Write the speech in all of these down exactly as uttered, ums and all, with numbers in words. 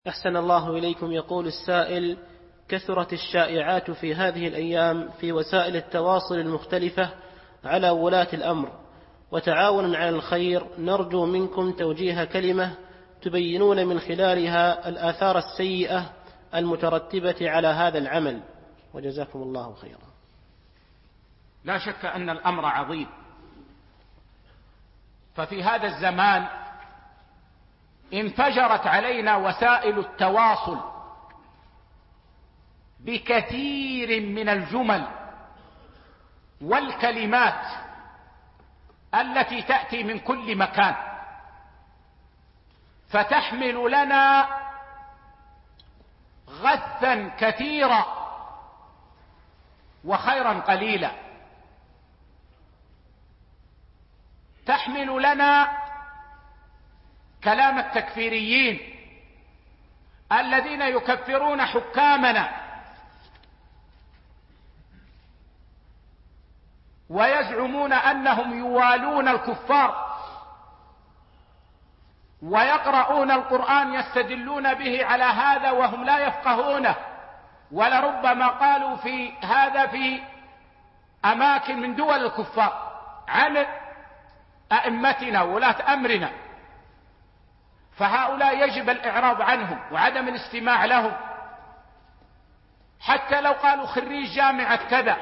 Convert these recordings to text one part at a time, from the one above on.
أحسن الله إليكم. يقول السائل: كثرت الشائعات في هذه الأيام في وسائل التواصل المختلفة على ولاة الأمر، وتعاونا على الخير، نرجو منكم توجيه كلمة تبينون من خلالها الآثار السيئة المترتبة على هذا العمل، وجزاكم الله خيرا. لا شك أن الأمر عظيم، ففي هذا الزمان انفجرت علينا وسائل التواصل بكثير من الجمل والكلمات التي تأتي من كل مكان، فتحمل لنا غثا كثيرا وخيرا قليلا. تحمل لنا كلام التكفيريين الذين يكفرون حكامنا ويزعمون أنهم يوالون الكفار، ويقرؤون القرآن يستدلون به على هذا وهم لا يفقهونه، ولربما قالوا في هذا في أماكن من دول الكفار عن أئمتنا وولاة أمرنا. فهؤلاء يجب الإعراض عنهم وعدم الاستماع لهم، حتى لو قالوا خريج جامعة كذا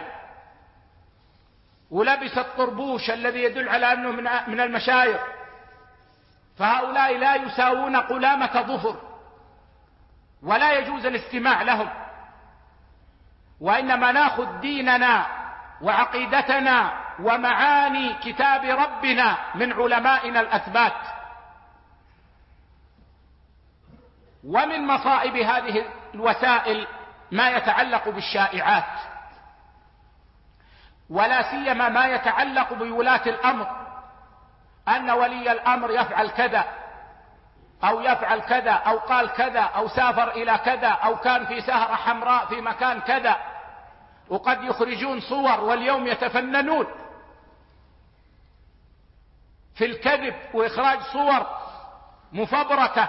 ولبس الطربوش الذي يدل على أنه من المشايخ، فهؤلاء لا يساوون قلامة ظفر، ولا يجوز الاستماع لهم، وإنما ناخذ ديننا وعقيدتنا ومعاني كتاب ربنا من علمائنا الأثبات. ومن مصائب هذه الوسائل ما يتعلق بالشائعات، ولا سيما ما يتعلق بولاة الأمر، أن ولي الأمر يفعل كذا أو يفعل كذا أو قال كذا أو سافر إلى كذا أو كان في سهرة حمراء في مكان كذا، وقد يخرجون صور واليوم يتفننون في الكذب وإخراج صور مفبركة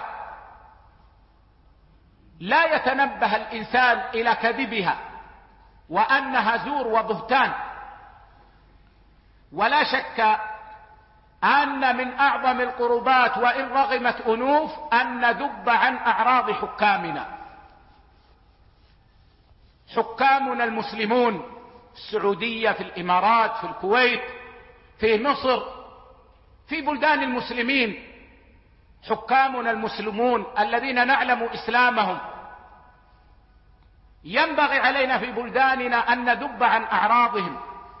لا يتنبه الإنسان إلى كذبها وأنها زور وبهتان. ولا شك أن من أعظم القربات وإن رغمت أنوف أن ندب عن أعراض حكامنا. حكامنا المسلمون في السعودية، في الإمارات، في الكويت، في مصر، في بلدان المسلمين، حكامنا المسلمون الذين نعلم إسلامهم، ينبغي علينا في بلداننا أن ندب عن أعراضهم،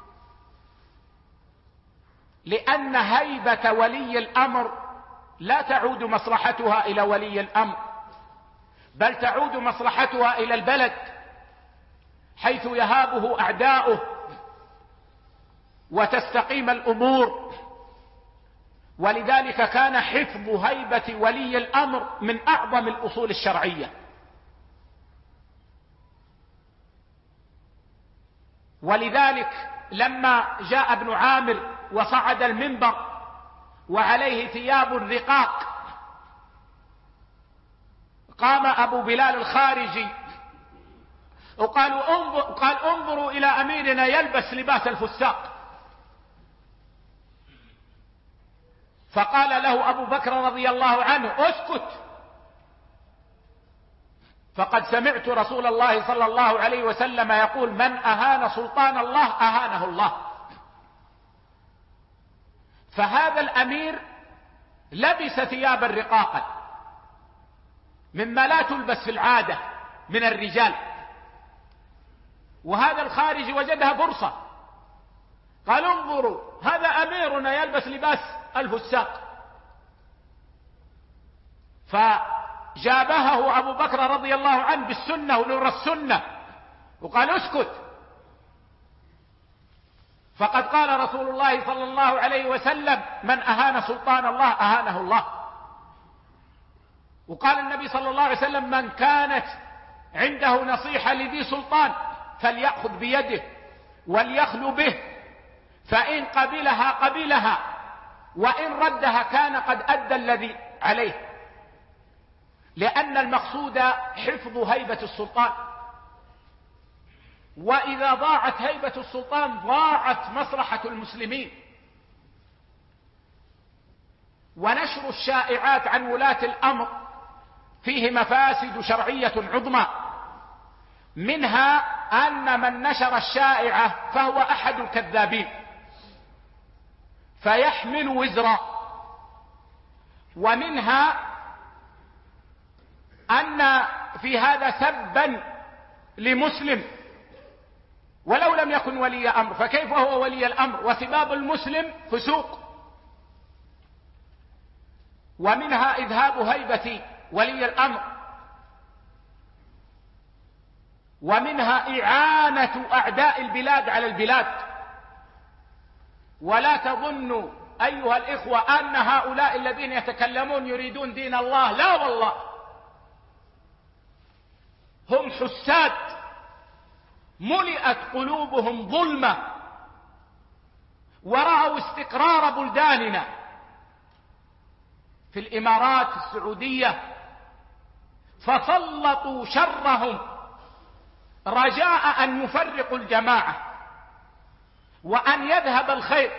لأن هيبة ولي الأمر لا تعود مصلحتها إلى ولي الأمر، بل تعود مصلحتها إلى البلد حيث يهابه أعداؤه وتستقيم الأمور. ولذلك كان حفظ هيبة ولي الأمر من أعظم الأصول الشرعية. ولذلك لما جاء ابن عامر وصعد المنبر وعليه ثياب رقاق، قام أبو بلال الخارجي وقالوا انظر قال انظروا إلى أميرنا يلبس لباس الفساق. فقال له أبو بكر رضي الله عنه: اسكت، فقد سمعت رسول الله صلى الله عليه وسلم يقول: من أهان سلطان الله أهانه الله. فهذا الأمير لبس ثيابا رقاقا مما لا تلبس في العادة من الرجال، وهذا الخارجي وجدها فرصة، قال انظروا هذا أميرنا يلبس لباس الفساق. فجابهه أبو بكر رضي الله عنه بالسنة ونور السنة وقال: اسكت، فقد قال رسول الله صلى الله عليه وسلم: من أهان سلطان الله أهانه الله. وقال النبي صلى الله عليه وسلم: من كانت عنده نصيحة لذي سلطان فليأخذ بيده وليخلو به، فإن قبلها قبلها وإن ردها كان قد أدى الذي عليه. لأن المقصود حفظ هيبة السلطان، وإذا ضاعت هيبة السلطان ضاعت مصلحة المسلمين. ونشر الشائعات عن ولاة الأمر فيه مفاسد شرعية عظمى، منها أن من نشر الشائعة فهو أحد الكذابين فيحمل وزرا، ومنها أن في هذا سبا لمسلم ولو لم يكن ولي أمر، فكيف هو ولي الأمر وسباب المسلم فسوق. ومنها إذهاب هيبة ولي الأمر، ومنها إعانة أعداء البلاد على البلاد. ولا تظنوا أيها الإخوة أن هؤلاء الذين يتكلمون يريدون دين الله، لا والله، هم حساد ملئت قلوبهم ظلمة، ورأوا استقرار بلداننا في الإمارات السعودية فسلطوا شرهم رجاء أن يفرقوا الجماعة وأن يذهب الخير.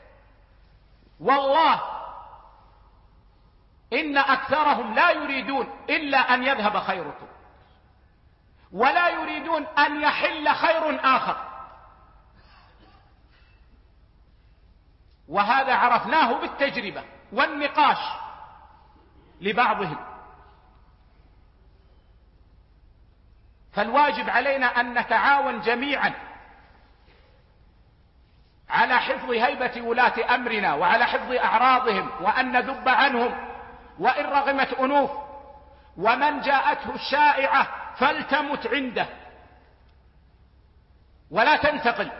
والله إن أكثرهم لا يريدون إلا أن يذهب خيركم، ولا يريدون أن يحل خير آخر. وهذا عرفناه بالتجربة والنقاش لبعضهم. فالواجب علينا أن نتعاون جميعا على حفظ هيبة ولاة أمرنا وعلى حفظ أعراضهم، وأن نذب عنهم وإن رغمت أنوف. ومن جاءته الشائعة فلتمت عنده ولا تنتقل.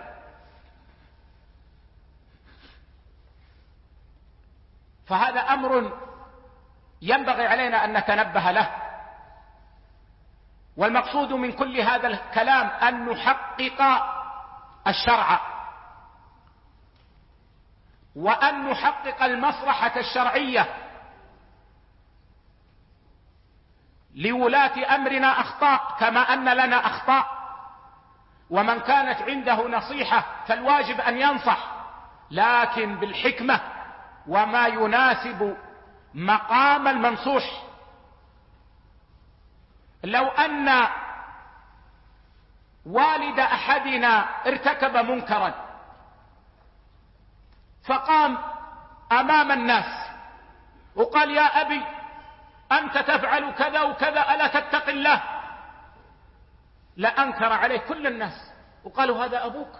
فهذا أمر ينبغي علينا أن نتنبه له. والمقصود من كل هذا الكلام أن نحقق الشرع، وأن نحقق المصلحة الشرعية. لولاة أمرنا أخطاء كما أن لنا أخطاء، ومن كانت عنده نصيحة فالواجب أن ينصح، لكن بالحكمة وما يناسب مقام المنصوح. لو أن والد أحدنا ارتكب منكرا فقام أمام الناس وقال: يا أبي أنت تفعل كذا وكذا، ألا تتق الله؟ لأنكر عليه كل الناس وقالوا: هذا أبوك،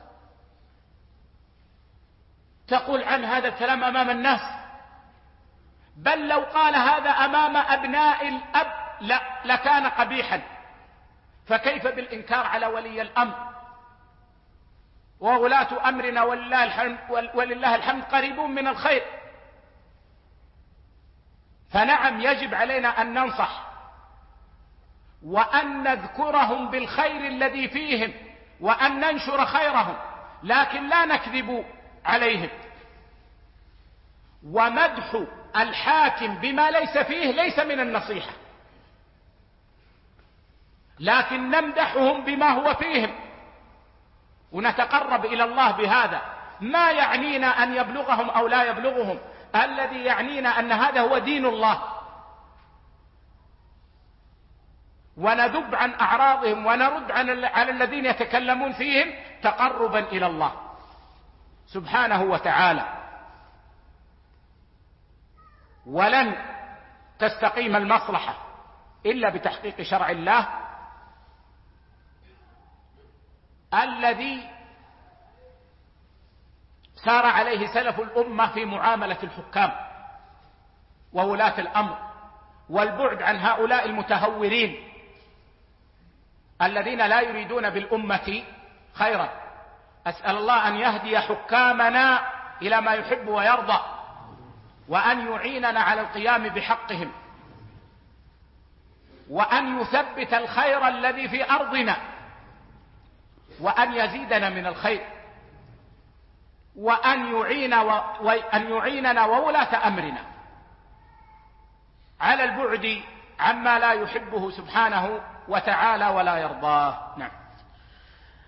تقول عن هذا الكلام أمام الناس؟ بل لو قال هذا أمام أبناء الأب لا لكان قبيحا، فكيف بالإنكار على ولي الأمر؟ وولاة أمرنا ولله الحمد, ولله الحمد قريبون من الخير. فنعم يجب علينا أن ننصح وأن نذكرهم بالخير الذي فيهم وأن ننشر خيرهم، لكن لا نكذب عليهم. ومدح الحاكم بما ليس فيه ليس من النصيحة، لكن نمدحهم بما هو فيهم ونتقرب إلى الله بهذا. ما يعنينا أن يبلغهم أو لا يبلغهم، الذي يعنينا أن هذا هو دين الله، وندب عن أعراضهم ونرد على الذين يتكلمون فيهم تقربا إلى الله سبحانه وتعالى. ولن تستقيم المصلحة إلا بتحقيق شرع الله الذي سار عليه سلف الأمة في معاملة الحكام وولاة الأمر، والبعد عن هؤلاء المتهورين الذين لا يريدون بالأمة خيرا. أسأل الله أن يهدي حكامنا إلى ما يحب ويرضى، وأن يعيننا على القيام بحقهم، وأن يثبت الخير الذي في أرضنا، وأن يزيدنا من الخير، وأن يعين وأن يعيننا وولاة أمرنا على البعد عما لا يحبه سبحانه وتعالى ولا يرضاه. نعم.